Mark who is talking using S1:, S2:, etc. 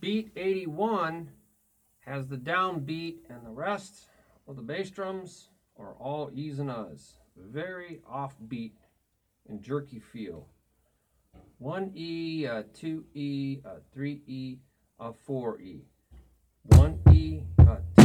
S1: beat 81 has the downbeat, and the rest of the bass drums are all E's and U's. Very offbeat and jerky feel. 1E, 2E, 3E, 4E. 1E,